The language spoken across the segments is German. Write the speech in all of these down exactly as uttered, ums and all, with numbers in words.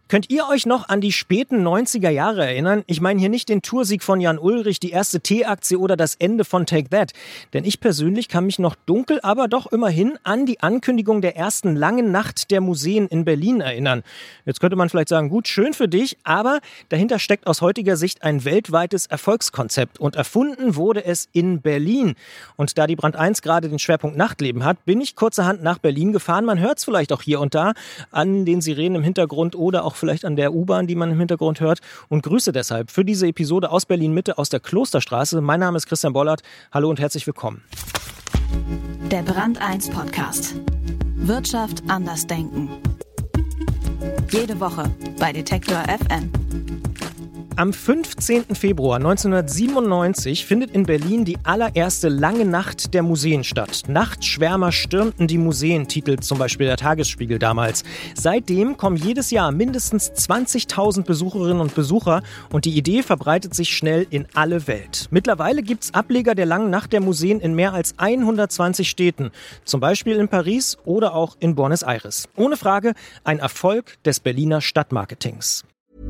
Könnt ihr euch noch an die späten neunziger Jahre erinnern? Ich meine hier nicht den Toursieg von Jan Ullrich, die erste T-Aktie oder das Ende von Take That. Denn ich persönlich kann mich noch dunkel, aber doch immerhin an die Ankündigung der ersten langen Nacht der Museen in Berlin erinnern. Jetzt könnte man vielleicht sagen, gut, schön für dich, aber dahinter steckt aus heutiger Sicht ein weltweites Erfolgskonzept. Und erfunden wurde es in Berlin. Und da die Brand eins gerade den Schwerpunkt Nachtleben hat, bin ich kurzerhand nach Berlin gefahren. Man hört es vielleicht auch hier und da an den Sirenen im Hintergrund oder auch vielleicht an der U-Bahn, die man im Hintergrund hört, und grüße deshalb für diese Episode aus Berlin-Mitte aus der Klosterstraße. Mein Name ist Christian Bollert. Hallo und herzlich willkommen. Der Brand eins Podcast. Wirtschaft anders denken. Jede Woche bei Detektor F M. Am fünfzehnten Februar neunzehnhundertsiebenundneunzig findet in Berlin die allererste lange Nacht der Museen statt. Nachtschwärmer stürmten die Museen, titelt zum Beispiel der Tagesspiegel damals. Seitdem kommen jedes Jahr mindestens zwanzigtausend Besucherinnen und Besucher und die Idee verbreitet sich schnell in alle Welt. Mittlerweile gibt es Ableger der langen Nacht der Museen in mehr als hundertzwanzig Städten, zum Beispiel in Paris oder auch in Buenos Aires. Ohne Frage ein Erfolg des Berliner Stadtmarketings.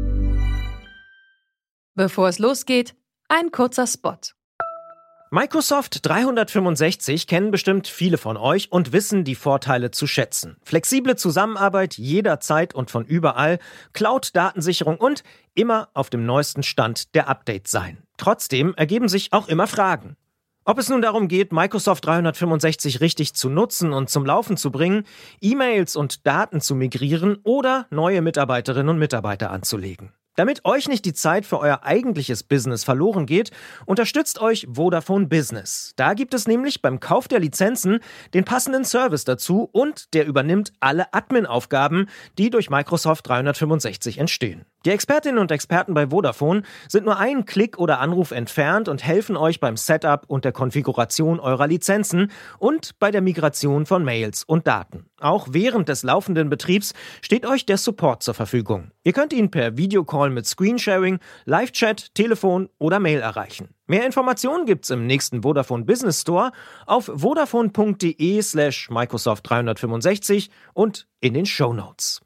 Bevor es losgeht, ein kurzer Spot. Microsoft dreihundertfünfundsechzig kennen bestimmt viele von euch und wissen die Vorteile zu schätzen. Flexible Zusammenarbeit jederzeit und von überall, Cloud-Datensicherung und immer auf dem neuesten Stand der Updates sein. Trotzdem ergeben sich auch immer Fragen. Ob es nun darum geht, Microsoft dreihundertfünfundsechzig richtig zu nutzen und zum Laufen zu bringen, E-Mails und Daten zu migrieren oder neue Mitarbeiterinnen und Mitarbeiter anzulegen. Damit euch nicht die Zeit für euer eigentliches Business verloren geht, unterstützt euch Vodafone Business. Da gibt es nämlich beim Kauf der Lizenzen den passenden Service dazu und der übernimmt alle Admin-Aufgaben, die durch Microsoft dreihundertfünfundsechzig entstehen. Die Expertinnen und Experten bei Vodafone sind nur einen Klick oder Anruf entfernt und helfen euch beim Setup und der Konfiguration eurer Lizenzen und bei der Migration von Mails und Daten. Auch während des laufenden Betriebs steht euch der Support zur Verfügung. Ihr könnt ihn per Videocall mit Screensharing, Live-Chat, Telefon oder Mail erreichen. Mehr Informationen gibt's im nächsten Vodafone Business Store auf vodafone.de slash Microsoft dreihundertfünfundsechzig und in den Shownotes.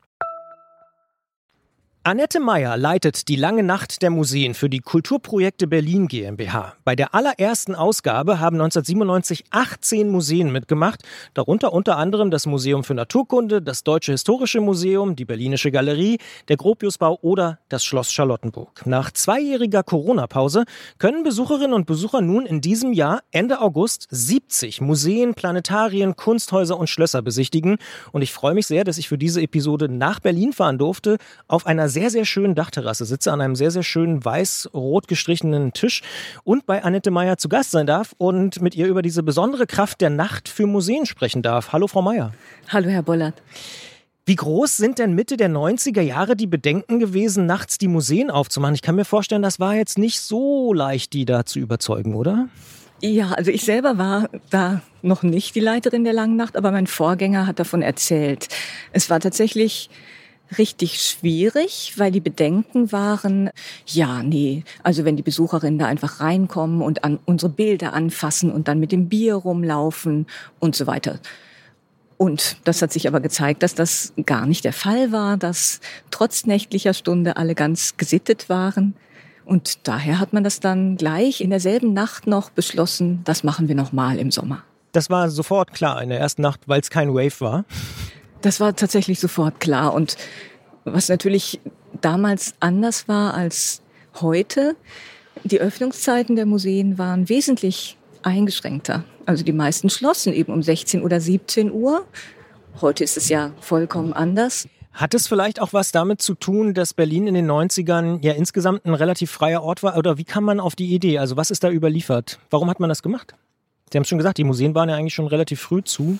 Annette Meyer leitet die lange Nacht der Museen für die Kulturprojekte Berlin GmbH. Bei der allerersten Ausgabe haben neunzehnhundertsiebenundneunzig achtzehn Museen mitgemacht, darunter unter anderem das Museum für Naturkunde, das Deutsche Historische Museum, die Berlinische Galerie, der Gropiusbau oder das Schloss Charlottenburg. Nach zweijähriger Corona-Pause können Besucherinnen und Besucher nun in diesem Jahr Ende August siebzig Museen, Planetarien, Kunsthäuser und Schlösser besichtigen. Und ich freue mich sehr, dass ich für diese Episode nach Berlin fahren durfte, auf einer sehr, sehr schönen Dachterrasse sitze, an einem sehr, sehr schönen weiß-rot gestrichenen Tisch und bei Annette Meyer zu Gast sein darf und mit ihr über diese besondere Kraft der Nacht für Museen sprechen darf. Hallo, Frau Meyer. Hallo, Herr Bollert. Wie groß sind denn Mitte der neunziger Jahre die Bedenken gewesen, nachts die Museen aufzumachen? Ich kann mir vorstellen, das war jetzt nicht so leicht, die da zu überzeugen, oder? Ja, also ich selber war da noch nicht die Leiterin der langen Nacht, aber mein Vorgänger hat davon erzählt. Es war tatsächlich richtig schwierig, weil die Bedenken waren, ja, nee, also wenn die Besucherinnen da einfach reinkommen und an unsere Bilder anfassen und dann mit dem Bier rumlaufen und so weiter. Und das hat sich aber gezeigt, dass das gar nicht der Fall war, dass trotz nächtlicher Stunde alle ganz gesittet waren. Und daher hat man das dann gleich in derselben Nacht noch beschlossen, das machen wir nochmal im Sommer. Das war sofort klar in der ersten Nacht, weil es kein Wave war? Das war tatsächlich sofort klar. Und was natürlich damals anders war als heute, die Öffnungszeiten der Museen waren wesentlich eingeschränkter. Also die meisten schlossen eben um sechzehn oder siebzehn Uhr. Heute ist es ja vollkommen anders. Hat es vielleicht auch was damit zu tun, dass Berlin in den neunzigern ja insgesamt ein relativ freier Ort war? Oder wie kam man auf die Idee? Also was ist da überliefert? Warum hat man das gemacht? Sie haben es schon gesagt, die Museen waren ja eigentlich schon relativ früh zu.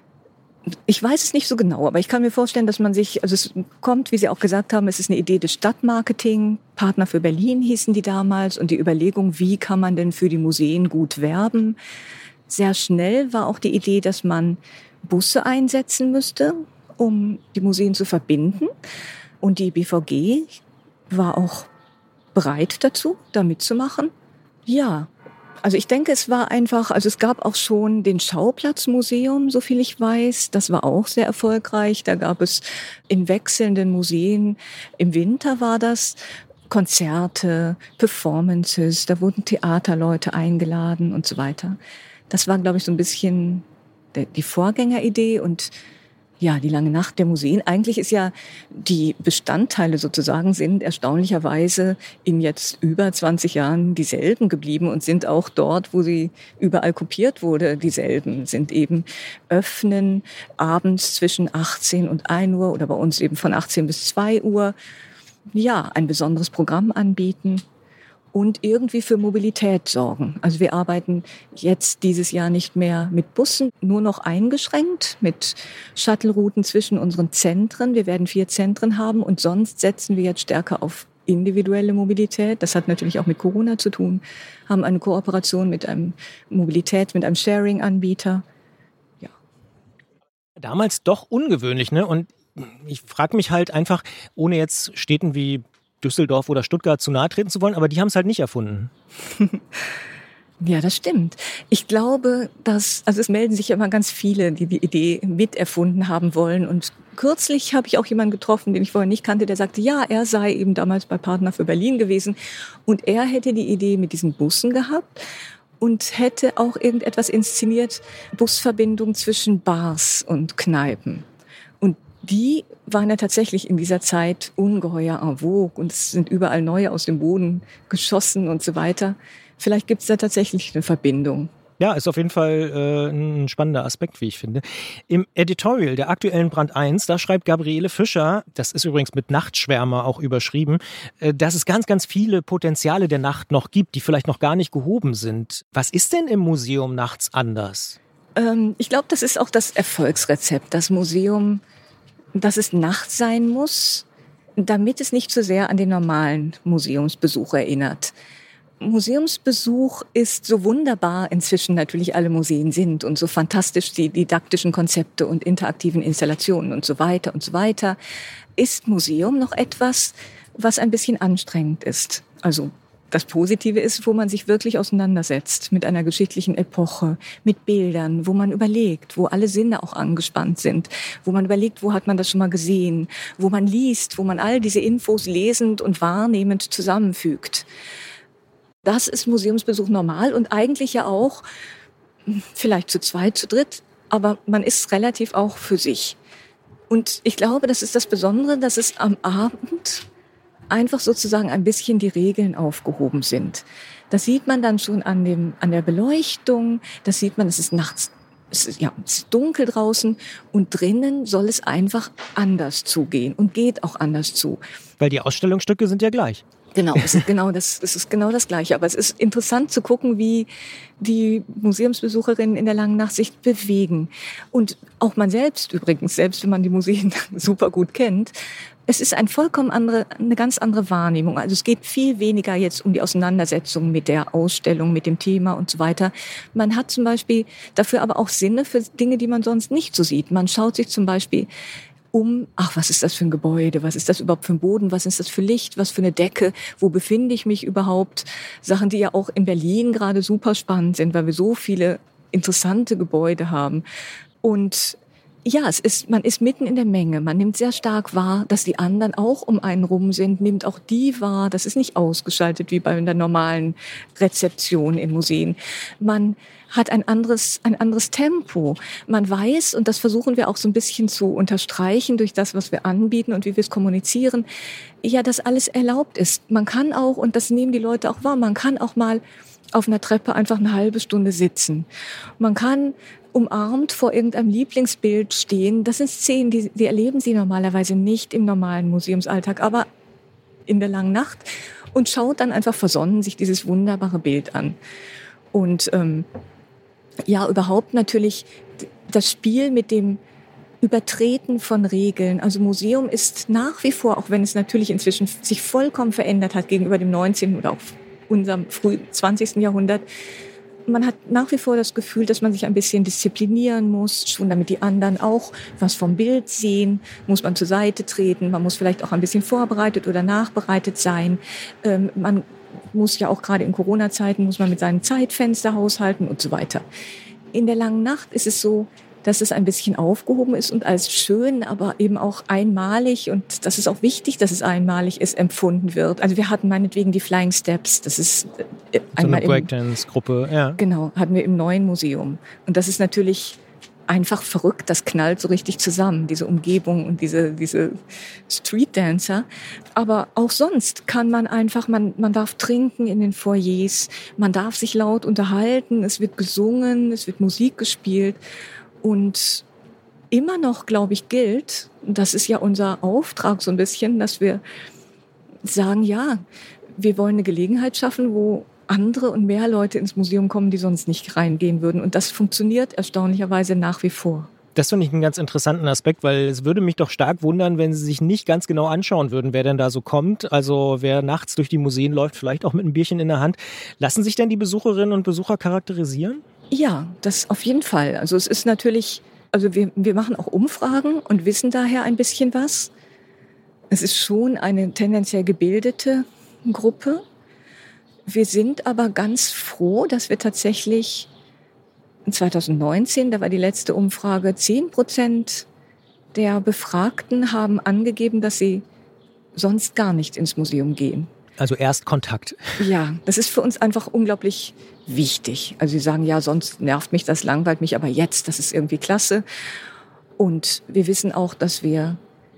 Ich weiß es nicht so genau, aber ich kann mir vorstellen, dass man sich, also es kommt, wie Sie auch gesagt haben, es ist eine Idee des Stadtmarketing. Partner für Berlin hießen die damals und die Überlegung, wie kann man denn für die Museen gut werben. Sehr schnell war auch die Idee, dass man Busse einsetzen müsste, um die Museen zu verbinden. Und die B V G war auch bereit dazu, da mitzumachen. Ja, Also ich denke, es war einfach, also es gab auch schon den Schauplatzmuseum, so viel ich weiß. Das war auch sehr erfolgreich. Da gab es in wechselnden Museen, im Winter war das, Konzerte, Performances, da wurden Theaterleute eingeladen und so weiter. Das war, glaube ich, so ein bisschen die Vorgängeridee und ja, die lange Nacht der Museen. Eigentlich ist ja, die Bestandteile sozusagen sind erstaunlicherweise in jetzt über zwanzig Jahren dieselben geblieben und sind auch dort, wo sie überall kopiert wurde, dieselben. Sind eben öffnen abends zwischen achtzehn und ein Uhr oder bei uns eben von achtzehn bis zwei Uhr. Ja, ein besonderes Programm anbieten. Und irgendwie für Mobilität sorgen. Also wir arbeiten jetzt dieses Jahr nicht mehr mit Bussen, nur noch eingeschränkt mit Shuttle-Routen zwischen unseren Zentren. Wir werden vier Zentren haben und sonst setzen wir jetzt stärker auf individuelle Mobilität. Das hat natürlich auch mit Corona zu tun. Haben eine Kooperation mit einem Mobilität, mit einem Sharing-Anbieter. Ja. Damals doch ungewöhnlich, ne? Und ich frage mich halt einfach, ohne jetzt Städten wie Düsseldorf oder Stuttgart zu nahe treten zu wollen, aber die haben es halt nicht erfunden. Ja, das stimmt. Ich glaube, dass, also es melden sich ja immer ganz viele, die die Idee miterfunden haben wollen. Und kürzlich habe ich auch jemanden getroffen, den ich vorher nicht kannte, der sagte, ja, er sei eben damals bei Partner für Berlin gewesen und er hätte die Idee mit diesen Bussen gehabt und hätte auch irgendetwas inszeniert, Busverbindung zwischen Bars und Kneipen. Die waren ja tatsächlich in dieser Zeit ungeheuer en vogue und es sind überall neue aus dem Boden geschossen und so weiter. Vielleicht gibt es da tatsächlich eine Verbindung. Ja, ist auf jeden Fall äh, ein spannender Aspekt, wie ich finde. Im Editorial der aktuellen Brand eins, da schreibt Gabriele Fischer, das ist übrigens mit Nachtschwärmer auch überschrieben, äh, dass es ganz, ganz viele Potenziale der Nacht noch gibt, die vielleicht noch gar nicht gehoben sind. Was ist denn im Museum nachts anders? Ähm, ich glaube, das ist auch das Erfolgsrezept. Das Museum, dass es nachts sein muss, damit es nicht so sehr an den normalen Museumsbesuch erinnert. Museumsbesuch ist so wunderbar inzwischen natürlich alle Museen sind und so fantastisch die didaktischen Konzepte und interaktiven Installationen und so weiter und so weiter. Ist Museum noch etwas, was ein bisschen anstrengend ist? Also das Positive ist, wo man sich wirklich auseinandersetzt mit einer geschichtlichen Epoche, mit Bildern, wo man überlegt, wo alle Sinne auch angespannt sind, wo man überlegt, wo hat man das schon mal gesehen, wo man liest, wo man all diese Infos lesend und wahrnehmend zusammenfügt. Das ist Museumsbesuch normal und eigentlich ja auch vielleicht zu zweit, zu dritt, aber man ist relativ auch für sich. Und ich glaube, das ist das Besondere, dass es am Abend einfach sozusagen ein bisschen die Regeln aufgehoben sind. Das sieht man dann schon an dem, an der Beleuchtung, das sieht man, es ist nachts, es ist, ja, es ist dunkel draußen und drinnen soll es einfach anders zugehen und geht auch anders zu. Weil die Ausstellungsstücke sind ja gleich. Genau, es ist genau das, es ist genau das Gleiche. Aber es ist interessant zu gucken, wie die Museumsbesucherinnen in der langen Nacht sich bewegen. Und auch man selbst übrigens, selbst wenn man die Museen super gut kennt, es ist ein vollkommen andere, eine ganz andere Wahrnehmung. Also es geht viel weniger jetzt um die Auseinandersetzung mit der Ausstellung, mit dem Thema und so weiter. Man hat zum Beispiel dafür aber auch Sinne für Dinge, die man sonst nicht so sieht. Man schaut sich zum Beispiel um, ach, was ist das für ein Gebäude, was ist das überhaupt für ein Boden, was ist das für Licht, was für eine Decke, wo befinde ich mich überhaupt? Sachen, die ja auch in Berlin gerade super spannend sind, weil wir so viele interessante Gebäude haben. Und ja, es ist, man ist mitten in der Menge. Man nimmt sehr stark wahr, dass die anderen auch um einen rum sind, nimmt auch die wahr. Das ist nicht ausgeschaltet wie bei der normalen Rezeption in Museen. Man hat ein anderes, ein anderes Tempo. Man weiß, und das versuchen wir auch so ein bisschen zu unterstreichen durch das, was wir anbieten und wie wir es kommunizieren, ja, dass alles erlaubt ist. Man kann auch, und das nehmen die Leute auch wahr, man kann auch mal auf einer Treppe einfach eine halbe Stunde sitzen. Man kann umarmt vor irgendeinem Lieblingsbild stehen. Das sind Szenen, die, die erleben Sie normalerweise nicht im normalen Museumsalltag, aber in der langen Nacht und schaut dann einfach versonnen sich dieses wunderbare Bild an. Und ähm, ja, überhaupt natürlich das Spiel mit dem Übertreten von Regeln. Also Museum ist nach wie vor, auch wenn es natürlich inzwischen sich vollkommen verändert hat gegenüber dem neunzehnten oder auch unserem frühen zwanzigsten Jahrhundert, man hat nach wie vor das Gefühl, dass man sich ein bisschen disziplinieren muss, schon damit die anderen auch was vom Bild sehen, muss man zur Seite treten, man muss vielleicht auch ein bisschen vorbereitet oder nachbereitet sein. Ähm, man muss ja auch gerade in Corona-Zeiten, muss man mit seinem Zeitfenster haushalten und so weiter. In der langen Nacht ist es so, dass es ein bisschen aufgehoben ist und als schön, aber eben auch einmalig, und das ist auch wichtig, dass es einmalig ist, empfunden wird. Also wir hatten meinetwegen die Flying Steps, das ist äh, so einmal eine Breakdance-Gruppe, ja. Genau, hatten wir im neuen Museum. Und das ist natürlich einfach verrückt, das knallt so richtig zusammen, diese Umgebung und diese, diese Streetdancer. Aber auch sonst kann man einfach, man, man darf trinken in den Foyers, man darf sich laut unterhalten, es wird gesungen, es wird Musik gespielt. Und immer noch, glaube ich, gilt, das ist ja unser Auftrag so ein bisschen, dass wir sagen, ja, wir wollen eine Gelegenheit schaffen, wo andere und mehr Leute ins Museum kommen, die sonst nicht reingehen würden. Und das funktioniert erstaunlicherweise nach wie vor. Das finde ich einen ganz interessanten Aspekt, weil es würde mich doch stark wundern, wenn Sie sich nicht ganz genau anschauen würden, wer denn da so kommt. Also wer nachts durch die Museen läuft, vielleicht auch mit einem Bierchen in der Hand. Lassen sich denn die Besucherinnen und Besucher charakterisieren? Ja, das auf jeden Fall. Also es ist natürlich, also wir, wir machen auch Umfragen und wissen daher ein bisschen was. Es ist schon eine tendenziell gebildete Gruppe. Wir sind aber ganz froh, dass wir tatsächlich zwanzig neunzehn, da war die letzte Umfrage, zehn Prozent der Befragten haben angegeben, dass sie sonst gar nicht ins Museum gehen. Also Erstkontakt. Ja, das ist für uns einfach unglaublich wichtig. Also sie sagen, ja, sonst nervt mich das, langweilt mich, aber jetzt, das ist irgendwie klasse. Und wir wissen auch, dass wir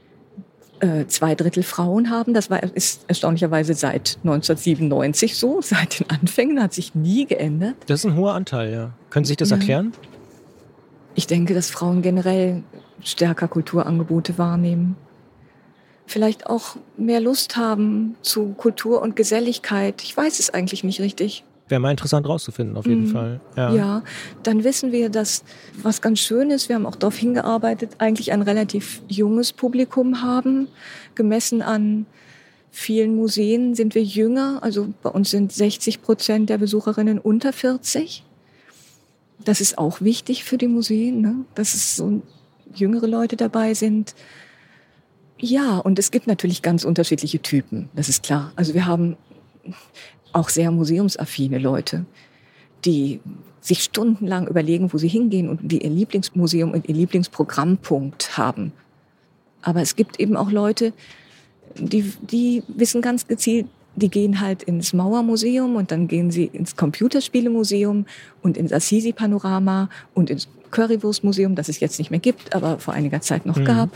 äh, zwei Drittel Frauen haben. Das war, ist erstaunlicherweise seit neunzehnhundertsiebenundneunzig so, seit den Anfängen, hat sich nie geändert. Das ist ein hoher Anteil, ja. Können Sie sich das ja erklären? Ich denke, dass Frauen generell stärker Kulturangebote wahrnehmen. Vielleicht auch mehr Lust haben zu Kultur und Geselligkeit. Ich weiß es eigentlich nicht richtig. Wäre mal interessant rauszufinden, auf jeden mhm. Fall. Ja. ja, dann wissen wir, dass was ganz schön ist, wir haben auch darauf hingearbeitet, eigentlich ein relativ junges Publikum haben. Gemessen an vielen Museen sind wir jünger. Also bei uns sind sechzig Prozent der Besucherinnen unter vierzig. Das ist auch wichtig für die Museen, ne? Dass es so jüngere Leute dabei sind. Ja, und es gibt natürlich ganz unterschiedliche Typen, das ist klar. Also wir haben auch sehr museumsaffine Leute, die sich stundenlang überlegen, wo sie hingehen und die ihr Lieblingsmuseum und ihr Lieblingsprogrammpunkt haben. Aber es gibt eben auch Leute, die, die wissen ganz gezielt, die gehen halt ins Mauermuseum und dann gehen sie ins Computerspielemuseum und ins Assisi-Panorama und ins Currywurstmuseum, das es jetzt nicht mehr gibt, aber vor einiger Zeit noch mhm. gab.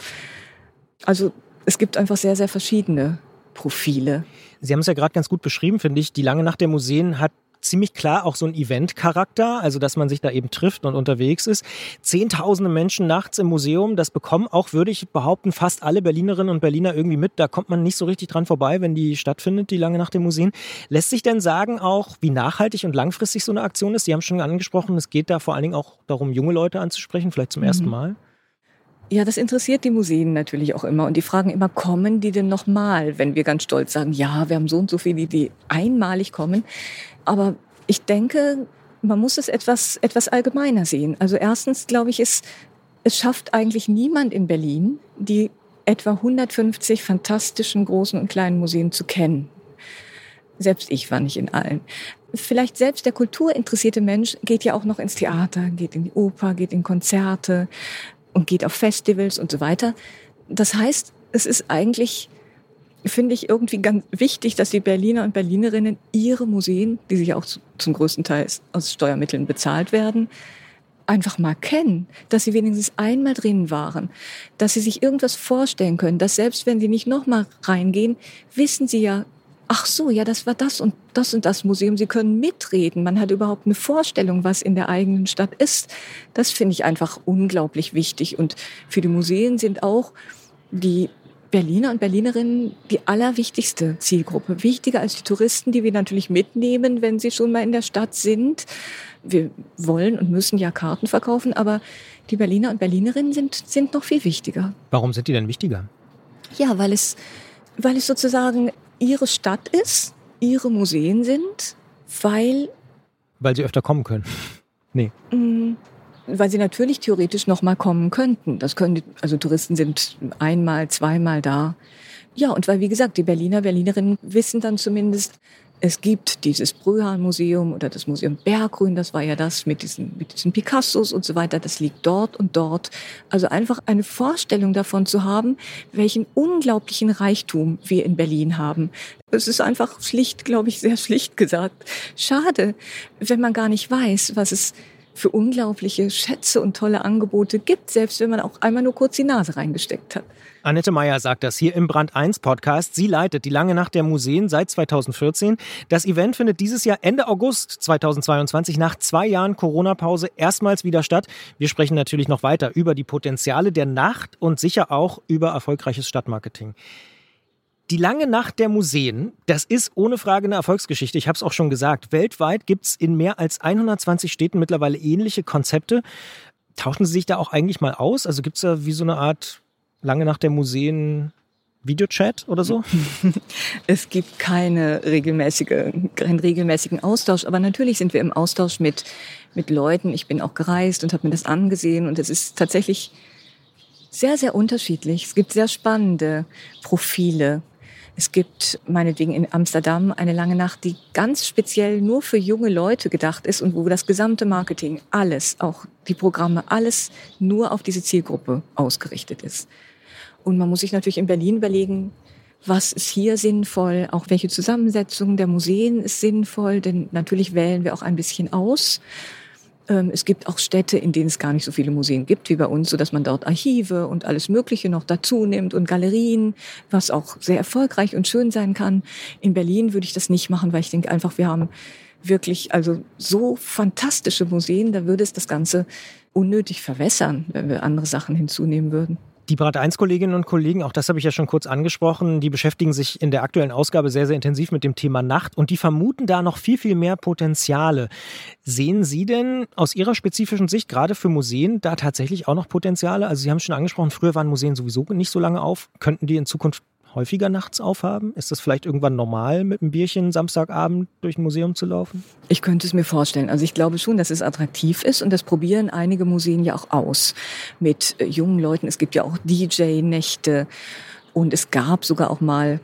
Also es gibt einfach sehr, sehr verschiedene Profile. Sie haben es ja gerade ganz gut beschrieben, finde ich. Die Lange Nacht der Museen hat ziemlich klar auch so einen Event-Charakter, also dass man sich da eben trifft und unterwegs ist. Zehntausende Menschen nachts im Museum, das bekommen auch, würde ich behaupten, fast alle Berlinerinnen und Berliner irgendwie mit. Da kommt man nicht so richtig dran vorbei, wenn die stattfindet, die Lange Nacht der Museen. Lässt sich denn sagen auch, wie nachhaltig und langfristig so eine Aktion ist? Sie haben schon angesprochen, es geht da vor allen Dingen auch darum, junge Leute anzusprechen, vielleicht zum mhm. ersten Mal. Ja, das interessiert die Museen natürlich auch immer. Und die fragen immer, kommen die denn nochmal? Wenn wir ganz stolz sagen, ja, wir haben so und so viele, die einmalig kommen. Aber ich denke, man muss es etwas, etwas allgemeiner sehen. Also erstens, glaube ich, es, es schafft eigentlich niemand in Berlin, die etwa hundertfünfzig fantastischen großen und kleinen Museen zu kennen. Selbst ich war nicht in allen. Vielleicht selbst der kulturinteressierte Mensch geht ja auch noch ins Theater, geht in die Oper, geht in Konzerte und geht auf Festivals und so weiter. Das heißt, es ist eigentlich, finde ich, irgendwie ganz wichtig, dass die Berliner und Berlinerinnen ihre Museen, die sich auch zum größten Teil aus Steuermitteln bezahlt werden, einfach mal kennen, dass sie wenigstens einmal drin waren, dass sie sich irgendwas vorstellen können, dass selbst wenn sie nicht nochmal reingehen, wissen sie ja, ach so, ja, das war das und das und das Museum. Sie können mitreden. Man hat überhaupt eine Vorstellung, was in der eigenen Stadt ist. Das finde ich einfach unglaublich wichtig. Und für die Museen sind auch die Berliner und Berlinerinnen die allerwichtigste Zielgruppe. Wichtiger als die Touristen, die wir natürlich mitnehmen, wenn sie schon mal in der Stadt sind. Wir wollen und müssen ja Karten verkaufen, aber die Berliner und Berlinerinnen sind, sind noch viel wichtiger. Warum sind die denn wichtiger? Ja, weil es, weil es sozusagen ihre Stadt ist, ihre Museen sind, weil... Weil sie öfter kommen können. Nee. Mh, weil sie natürlich theoretisch noch mal kommen könnten. Das können die, also Touristen sind einmal, zweimal da. Ja, und weil, wie gesagt, die Berliner, Berlinerinnen wissen dann zumindest, es gibt dieses Brühan-Museum oder das Museum Berggruen, das war ja das mit diesen, mit diesen Picassos und so weiter, das liegt dort und dort. Also einfach eine Vorstellung davon zu haben, welchen unglaublichen Reichtum wir in Berlin haben. Es ist einfach schlicht, glaube ich, sehr schlicht gesagt, schade, wenn man gar nicht weiß, was es für unglaubliche Schätze und tolle Angebote gibt, selbst wenn man auch einmal nur kurz die Nase reingesteckt hat. Annette Meyer sagt das hier im Brand eins Podcast. Sie leitet die Lange Nacht der Museen seit zweitausendvierzehn. Das Event findet dieses Jahr Ende August zweitausendzweiundzwanzig nach zwei Jahren Corona-Pause erstmals wieder statt. Wir sprechen natürlich noch weiter über die Potenziale der Nacht und sicher auch über erfolgreiches Stadtmarketing. Die Lange Nacht der Museen, das ist ohne Frage eine Erfolgsgeschichte. Ich habe es auch schon gesagt. Weltweit gibt es in mehr als hundertzwanzig Städten mittlerweile ähnliche Konzepte. Tauschen Sie sich da auch eigentlich mal aus? Also gibt es da wie so eine Art Lange Nacht der Museen Videochat oder so? Es gibt keine regelmäßige, keinen regelmäßigen Austausch, aber natürlich sind wir im Austausch mit, mit Leuten. Ich bin auch gereist und habe mir das angesehen und es ist tatsächlich sehr, sehr unterschiedlich. Es gibt sehr spannende Profile. Es gibt meinetwegen in Amsterdam eine Lange Nacht, die ganz speziell nur für junge Leute gedacht ist und wo das gesamte Marketing, alles, auch die Programme, alles nur auf diese Zielgruppe ausgerichtet ist. Und man muss sich natürlich in Berlin überlegen, was ist hier sinnvoll, auch welche Zusammensetzung der Museen ist sinnvoll, denn natürlich wählen wir auch ein bisschen aus. Es gibt auch Städte, in denen es gar nicht so viele Museen gibt wie bei uns, sodass man dort Archive und alles Mögliche noch dazu nimmt und Galerien, was auch sehr erfolgreich und schön sein kann. In Berlin würde ich das nicht machen, weil ich denke einfach, wir haben wirklich also so fantastische Museen, da würde es das Ganze unnötig verwässern, wenn wir andere Sachen hinzunehmen würden. Die Brand eins Kolleginnen und Kollegen, auch das habe ich ja schon kurz angesprochen, die beschäftigen sich in der aktuellen Ausgabe sehr, sehr intensiv mit dem Thema Nacht und die vermuten da noch viel, viel mehr Potenziale. Sehen Sie denn aus Ihrer spezifischen Sicht gerade für Museen da tatsächlich auch noch Potenziale? Also Sie haben schon angesprochen, früher waren Museen sowieso nicht so lange auf. Könnten die in Zukunft häufiger nachts aufhaben? Ist das vielleicht irgendwann normal, mit einem Bierchen Samstagabend durch ein Museum zu laufen? Ich könnte es mir vorstellen. Also ich glaube schon, dass es attraktiv ist und das probieren einige Museen ja auch aus mit äh, jungen Leuten. Es gibt ja auch D J-Nächte und es gab sogar auch mal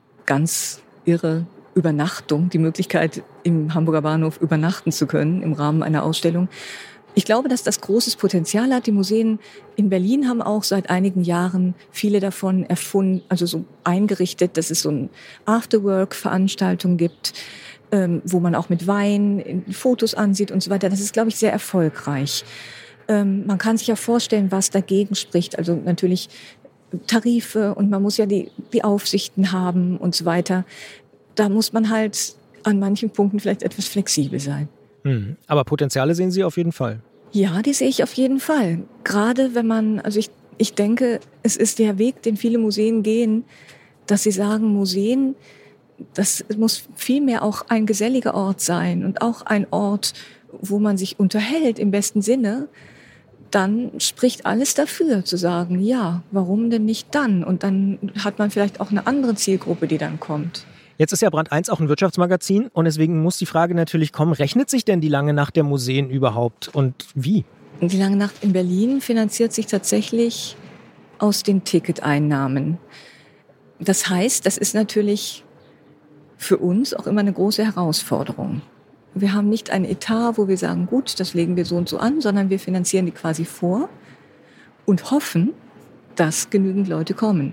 ganz irre Übernachtung, die Möglichkeit, im Hamburger Bahnhof übernachten zu können im Rahmen einer Ausstellung. Ich glaube, dass das großes Potenzial hat. Die Museen in Berlin haben auch seit einigen Jahren viele davon erfunden, also so eingerichtet, dass es so eine Afterwork-Veranstaltung gibt, ähm, wo man auch mit Wein Fotos ansieht und so weiter. Das ist, glaube ich, sehr erfolgreich. Ähm, man kann sich ja vorstellen, was dagegen spricht. Also natürlich Tarife und man muss ja die, die Aufsichten haben und so weiter. Da muss man halt an manchen Punkten vielleicht etwas flexibel sein. Hm. Aber Potenziale sehen Sie auf jeden Fall? Ja, die sehe ich auf jeden Fall. Gerade wenn man, also ich, ich denke, es ist der Weg, den viele Museen gehen, dass sie sagen, Museen, das muss vielmehr auch ein geselliger Ort sein und auch ein Ort, wo man sich unterhält im besten Sinne. Dann spricht alles dafür, zu sagen, ja, warum denn nicht dann? Und dann hat man vielleicht auch eine andere Zielgruppe, die dann kommt. Jetzt ist ja Brand eins auch ein Wirtschaftsmagazin und deswegen muss die Frage natürlich kommen, rechnet sich denn die Lange Nacht der Museen überhaupt und wie? Die Lange Nacht in Berlin finanziert sich tatsächlich aus den Ticketeinnahmen. Das heißt, das ist natürlich für uns auch immer eine große Herausforderung. Wir haben nicht einen Etat, wo wir sagen, gut, das legen wir so und so an, sondern wir finanzieren die quasi vor und hoffen, dass genügend Leute kommen.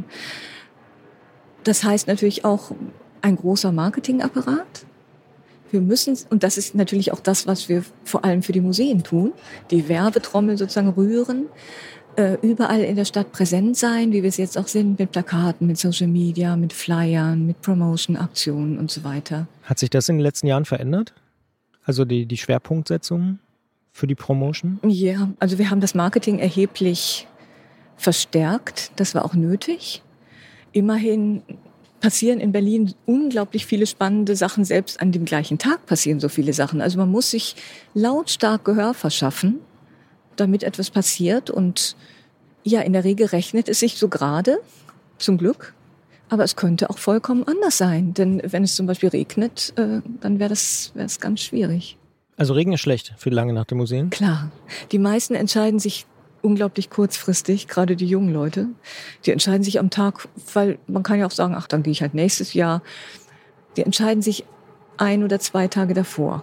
Das heißt natürlich auch ein großer Marketingapparat. Wir müssen, und das ist natürlich auch das, was wir vor allem für die Museen tun, die Werbetrommel sozusagen rühren, äh, überall in der Stadt präsent sein, wie wir es jetzt auch sind, mit Plakaten, mit Social Media, mit Flyern, mit Promotion-Aktionen und so weiter. Hat sich das in den letzten Jahren verändert? Also die, die Schwerpunktsetzung für die Promotion? Ja, also wir haben das Marketing erheblich verstärkt. Das war auch nötig. Immerhin passieren in Berlin unglaublich viele spannende Sachen. Selbst an dem gleichen Tag passieren so viele Sachen. Also man muss sich lautstark Gehör verschaffen, damit etwas passiert. Und ja, in der Regel rechnet es sich so gerade, zum Glück. Aber es könnte auch vollkommen anders sein. Denn wenn es zum Beispiel regnet, äh, dann wäre das, wäre das ganz schwierig. Also Regen ist schlecht für die Lange Nacht der Museen? Klar. Die meisten entscheiden sich unglaublich kurzfristig, gerade die jungen Leute. Die entscheiden sich am Tag, weil man kann ja auch sagen, ach, dann gehe ich halt nächstes Jahr. Die entscheiden sich ein oder zwei Tage davor.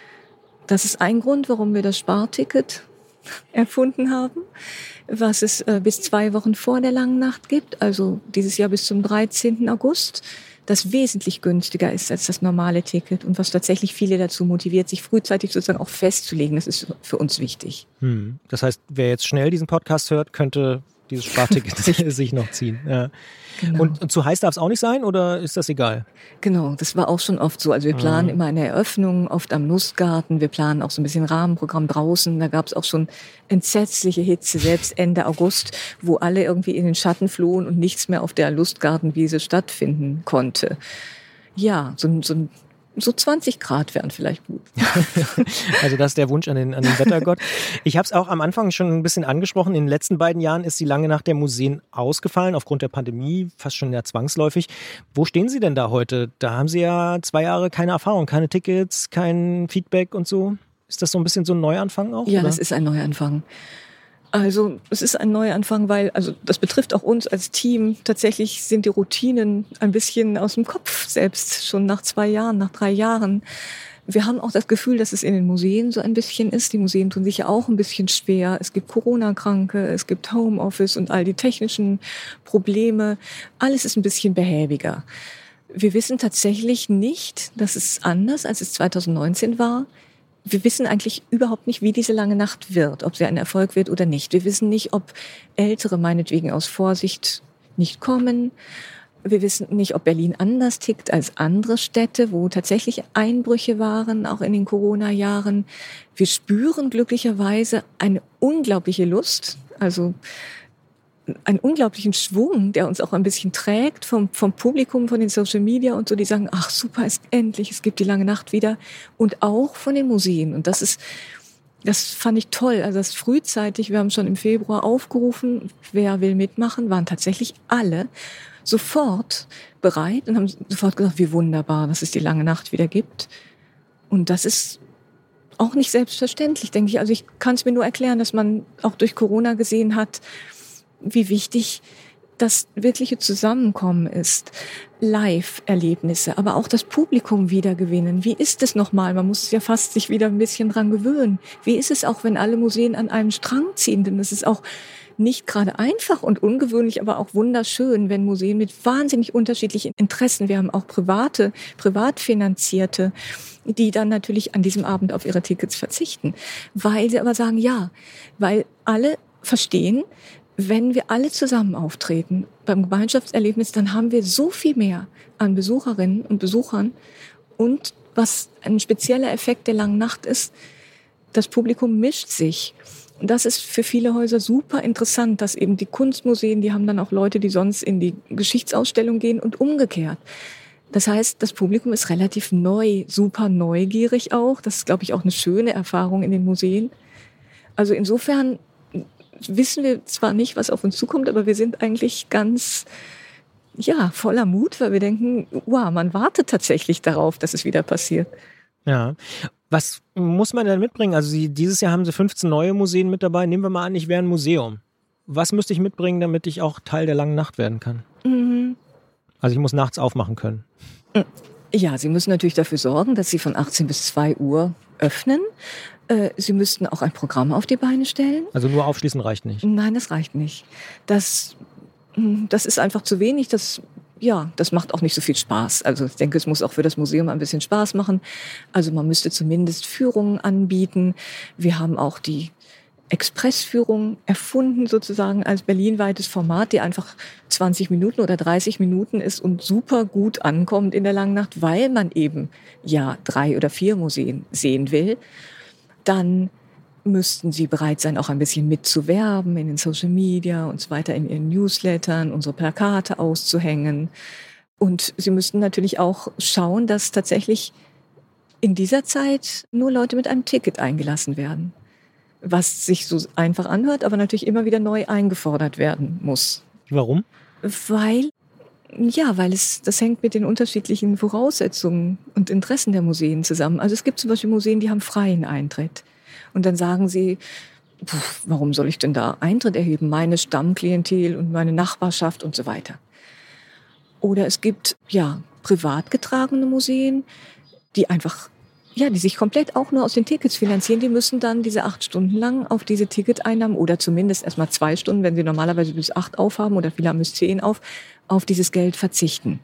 Das ist ein Grund, warum wir das Sparticket erfunden haben, was es äh, bis zwei Wochen vor der langen Nacht gibt, also dieses Jahr bis zum dreizehnten August, das wesentlich günstiger ist als das normale Ticket und was tatsächlich viele dazu motiviert, sich frühzeitig sozusagen auch festzulegen. Das ist für uns wichtig. Hm. Das heißt, wer jetzt schnell diesen Podcast hört, könnte dieses Sparticket sich noch ziehen. Ja. Genau. Und, und zu heiß darf es auch nicht sein oder ist das egal? Genau, das war auch schon oft so. Also wir planen mhm. immer eine Eröffnung, oft am Lustgarten. Wir planen auch so ein bisschen Rahmenprogramm draußen. Da gab es auch schon entsetzliche Hitze, selbst Ende August, wo alle irgendwie in den Schatten flohen und nichts mehr auf der Lustgartenwiese stattfinden konnte. Ja, so, so ein So zwanzig Grad wären vielleicht gut. Also das ist der Wunsch an den, an den Wettergott. Ich habe es auch am Anfang schon ein bisschen angesprochen. In den letzten beiden Jahren ist die lange Nacht der Museen ausgefallen, aufgrund der Pandemie, fast schon ja zwangsläufig. Wo stehen Sie denn da heute? Da haben Sie ja zwei Jahre keine Erfahrung, keine Tickets, kein Feedback und so. Ist das so ein bisschen so ein Neuanfang auch? Ja, oder? Das ist ein Neuanfang. Also es ist ein Neuanfang, weil also das betrifft auch uns als Team. Tatsächlich sind die Routinen ein bisschen aus dem Kopf, selbst schon nach zwei Jahren, nach drei Jahren. Wir haben auch das Gefühl, dass es in den Museen so ein bisschen ist. Die Museen tun sich ja auch ein bisschen schwer. Es gibt Corona-Kranke, es gibt Homeoffice und all die technischen Probleme. Alles ist ein bisschen behäbiger. Wir wissen tatsächlich nicht, dass es anders, als es zwanzig neunzehn war. Wir wissen eigentlich überhaupt nicht, wie diese lange Nacht wird, ob sie ein Erfolg wird oder nicht. Wir wissen nicht, ob Ältere meinetwegen aus Vorsicht nicht kommen. Wir wissen nicht, ob Berlin anders tickt als andere Städte, wo tatsächlich Einbrüche waren, auch in den Corona-Jahren. Wir spüren glücklicherweise eine unglaubliche Lust, also einen unglaublichen Schwung, der uns auch ein bisschen trägt vom, vom Publikum, von den Social Media und so, die sagen, ach super, es, endlich, es gibt die lange Nacht wieder. Und auch von den Museen. Und das ist, das fand ich toll. Also das frühzeitig, wir haben schon im Februar aufgerufen, wer will mitmachen, waren tatsächlich alle sofort bereit und haben sofort gesagt, wie wunderbar, dass es die lange Nacht wieder gibt. Und das ist auch nicht selbstverständlich, denke ich. Also ich kann es mir nur erklären, dass man auch durch Corona gesehen hat, wie wichtig das wirkliche Zusammenkommen ist. Live-Erlebnisse, aber auch das Publikum wiedergewinnen. Wie ist es nochmal? Man muss ja fast sich wieder ein bisschen dran gewöhnen. Wie ist es auch, wenn alle Museen an einem Strang ziehen? Denn das ist auch nicht gerade einfach und ungewöhnlich, aber auch wunderschön, wenn Museen mit wahnsinnig unterschiedlichen Interessen, wir haben auch private, privatfinanzierte, die dann natürlich an diesem Abend auf ihre Tickets verzichten. Weil sie aber sagen, ja, weil alle verstehen, wenn wir alle zusammen auftreten beim Gemeinschaftserlebnis, dann haben wir so viel mehr an Besucherinnen und Besuchern. Und was ein spezieller Effekt der langen Nacht ist, das Publikum mischt sich. Und das ist für viele Häuser super interessant, dass eben die Kunstmuseen, die haben dann auch Leute, die sonst in die Geschichtsausstellung gehen und umgekehrt. Das heißt, das Publikum ist relativ neu, super neugierig auch. Das ist, glaube ich, auch eine schöne Erfahrung in den Museen. Also insofern wissen wir zwar nicht, was auf uns zukommt, aber wir sind eigentlich ganz, ja, voller Mut, weil wir denken, wow, man wartet tatsächlich darauf, dass es wieder passiert. Ja. Was muss man denn mitbringen? Also Sie, dieses Jahr haben Sie fünfzehn neue Museen mit dabei. Nehmen wir mal an, ich wäre ein Museum. Was müsste ich mitbringen, damit ich auch Teil der langen Nacht werden kann? Mhm. Also ich muss nachts aufmachen können. Ja, Sie müssen natürlich dafür sorgen, dass Sie von achtzehn bis zwei Uhr öffnen. Sie müssten auch ein Programm auf die Beine stellen. Also nur aufschließen reicht nicht? Nein, das reicht nicht. Das, das ist einfach zu wenig. Das, ja, das macht auch nicht so viel Spaß. Also ich denke, es muss auch für das Museum ein bisschen Spaß machen. Also man müsste zumindest Führungen anbieten. Wir haben auch die Expressführung erfunden sozusagen als berlinweites Format, die einfach zwanzig Minuten oder dreißig Minuten ist und super gut ankommt in der langen Nacht, weil man eben ja drei oder vier Museen sehen will. Dann müssten sie bereit sein, auch ein bisschen mitzuwerben in den Social Media und so weiter, in ihren Newslettern, unsere Plakate auszuhängen. Und sie müssten natürlich auch schauen, dass tatsächlich in dieser Zeit nur Leute mit einem Ticket eingelassen werden. Was sich so einfach anhört, aber natürlich immer wieder neu eingefordert werden muss. Warum? Weil, ja, weil es, das hängt mit den unterschiedlichen Voraussetzungen und Interessen der Museen zusammen. Also es gibt zum Beispiel Museen, die haben freien Eintritt. Und dann sagen sie, puh, warum soll ich denn da Eintritt erheben? Meine Stammklientel und meine Nachbarschaft und so weiter. Oder es gibt, ja, privat getragene Museen, die einfach, ja, die sich komplett auch nur aus den Tickets finanzieren. Die müssen dann diese acht Stunden lang auf diese Ticketeinnahmen oder zumindest erstmal zwei Stunden, wenn sie normalerweise bis acht aufhaben oder viele haben bis zehn auf, auf dieses Geld verzichten.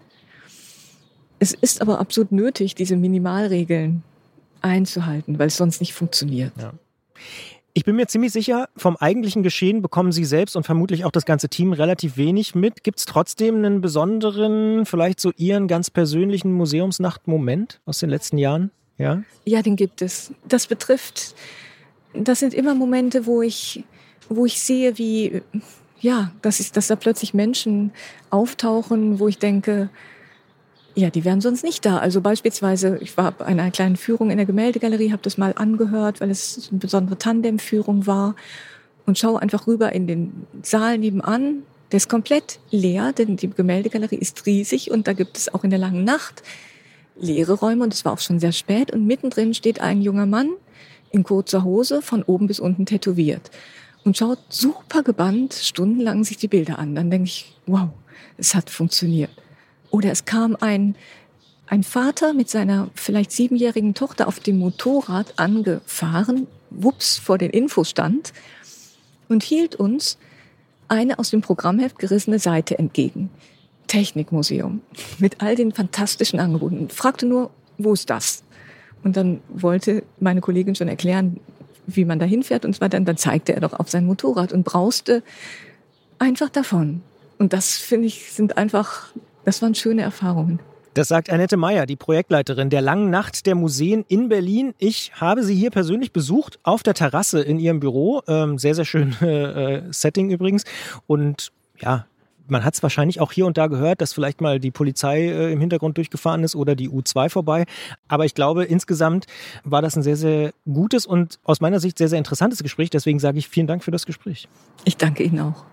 Es ist aber absolut nötig, diese Minimalregeln einzuhalten, weil es sonst nicht funktioniert. Ja. Ich bin mir ziemlich sicher, vom eigentlichen Geschehen bekommen Sie selbst und vermutlich auch das ganze Team relativ wenig mit. Gibt es trotzdem einen besonderen, vielleicht so Ihren ganz persönlichen Museumsnacht-Moment aus den letzten Jahren? Ja? Ja, den gibt es. Das betrifft, das sind immer Momente, wo ich, wo ich sehe, wie, ja, dass, ich, dass da plötzlich Menschen auftauchen, wo ich denke, ja, die wären sonst nicht da. Also beispielsweise, ich war bei einer kleinen Führung in der Gemäldegalerie, habe das mal angehört, weil es eine besondere Tandemführung war und schaue einfach rüber in den Saal nebenan. Der ist komplett leer, denn die Gemäldegalerie ist riesig und da gibt es auch in der langen Nacht leere Räume und es war auch schon sehr spät und mittendrin steht ein junger Mann in kurzer Hose, von oben bis unten tätowiert und schaut super gebannt stundenlang sich die Bilder an. Dann denke ich, wow, es hat funktioniert. Oder es kam ein, ein Vater mit seiner vielleicht siebenjährigen Tochter auf dem Motorrad angefahren, wups, vor den Infostand und hielt uns eine aus dem Programmheft gerissene Seite entgegen. Technikmuseum mit all den fantastischen Angeboten. Fragte nur, wo ist das? Und dann wollte meine Kollegin schon erklären, wie man da hinfährt. Und zwar dann, dann zeigte er doch auf sein Motorrad und brauste einfach davon. Und das, finde ich, sind einfach... Das waren schöne Erfahrungen. Das sagt Annette Meyer, die Projektleiterin der Langen Nacht der Museen in Berlin. Ich habe sie hier persönlich besucht, auf der Terrasse in ihrem Büro. Ähm, sehr, sehr schönes äh, Setting übrigens. Und ja, man hat es wahrscheinlich auch hier und da gehört, dass vielleicht mal die Polizei äh, im Hintergrund durchgefahren ist oder die U zwei vorbei. Aber ich glaube, insgesamt war das ein sehr, sehr gutes und aus meiner Sicht sehr, sehr interessantes Gespräch. Deswegen sage ich vielen Dank für das Gespräch. Ich danke Ihnen auch.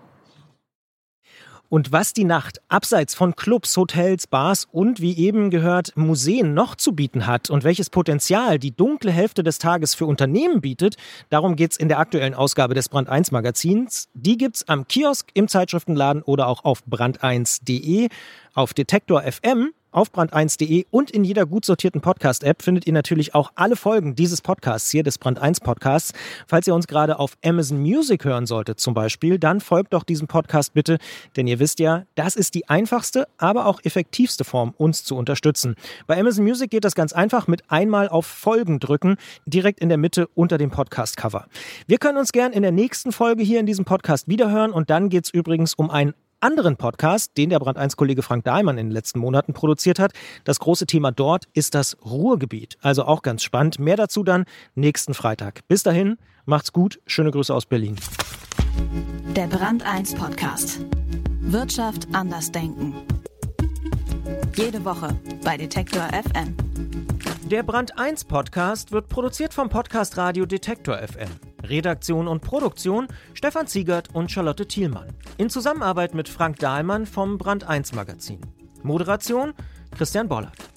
Und was die Nacht abseits von Clubs, Hotels, Bars und wie eben gehört Museen noch zu bieten hat und welches Potenzial die dunkle Hälfte des Tages für Unternehmen bietet, darum geht's in der aktuellen Ausgabe des Brand eins Magazins. Die gibt's am Kiosk, im Zeitschriftenladen oder auch auf brand eins punkt de, auf Detektor F M, auf brand eins punkt de und in jeder gut sortierten Podcast-App findet ihr natürlich auch alle Folgen dieses Podcasts hier, des Brand eins Podcasts. Falls ihr uns gerade auf Amazon Music hören solltet zum Beispiel, dann folgt doch diesem Podcast bitte, denn ihr wisst ja, das ist die einfachste, aber auch effektivste Form, uns zu unterstützen. Bei Amazon Music geht das ganz einfach mit einmal auf Folgen drücken, direkt in der Mitte unter dem Podcast-Cover. Wir können uns gern in der nächsten Folge hier in diesem Podcast wiederhören und dann geht's übrigens um einen anderen Podcast, den der Brand eins Kollege Frank Dahlmann in den letzten Monaten produziert hat. Das große Thema dort ist das Ruhrgebiet. Also auch ganz spannend. Mehr dazu dann nächsten Freitag. Bis dahin, macht's gut. Schöne Grüße aus Berlin. Der Brand eins Podcast. Wirtschaft anders denken. Jede Woche bei Detektor F M. Der Brand eins Podcast wird produziert vom Podcast Radio Detektor F M. Redaktion und Produktion Stefan Ziegert und Charlotte Thielmann. In Zusammenarbeit mit Frank Dahlmann vom Brand eins Magazin. Moderation Christian Bollert.